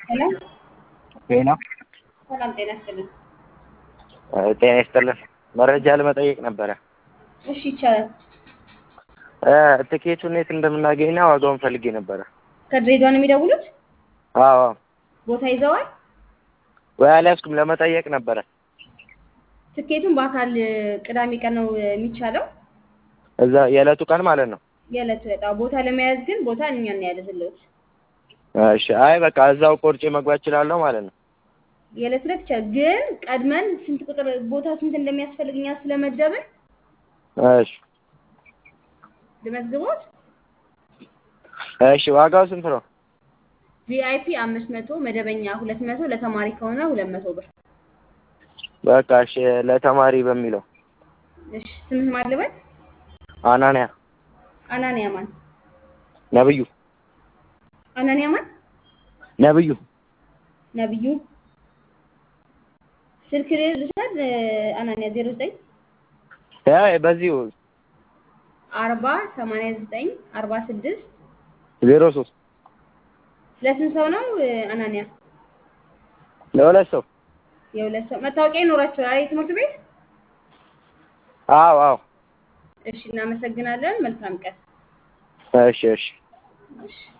ሄሎ ጤና ሰላም ጤና ይስጥልኝ። ጤና ይስጥልን። መረጃ ለመጠየቅ ነበረ። እሺ ይቻላል። ትኬቱን የት እንደምናገኝና ዋጋውን ፈልጌ ነበረ። ከድሬዳዋ ነው የሚደውሉት? አዎ ቦታ ይዘዋል? ወይ አልያዝኩም፣ ለመጠየቅ ነበረ። ትኬቱን በአካል ቅዳሜ ቀን ነው የሚቻለው። እዛ የዕለቱ ቀን ማለት ነው። የዕለቱ ዕጣ ቦታ ለመያዝ ግን ቦታ እኛ እናያዝልዎት። እሺ፣ አይ በቃ እዛው ቆርጬ መግባት እችላለሁ ማለት ነው። የዕለት ዕለት ይቻላል፣ ግን ቀድመን ስንት ቁጥር ቦታ ስንት እንደሚያስፈልግ እኛ ስለመደብን እሺ ልመዝግቦት። እሺ፣ ዋጋው ስንት ነው? ቪአይፒ 500፣ መደበኛ 200፣ ለተማሪ ከሆነ 200 ብር። በቃ እሺ፣ ለተማሪ በሚለው። እሺ ስምህ ማን ልበል? አናንያ አናንያ ማን? ነብዩ አናንያ ማን? ነብዩ ነብዩ። ስልክ ልውሰድ? አናንያ 09 በዚሁ 40 89 46 03 ለስንት ሰው ነው አናንያ? ለሁለት ሰው። የሁለት ሰው። መታወቂያ ይኖራቸዋል አይደል ትምህርት ቤት? አዎ አዎ። እሺ እናመሰግናለን። መልካም ቀን። እሺ እሺ። እሺ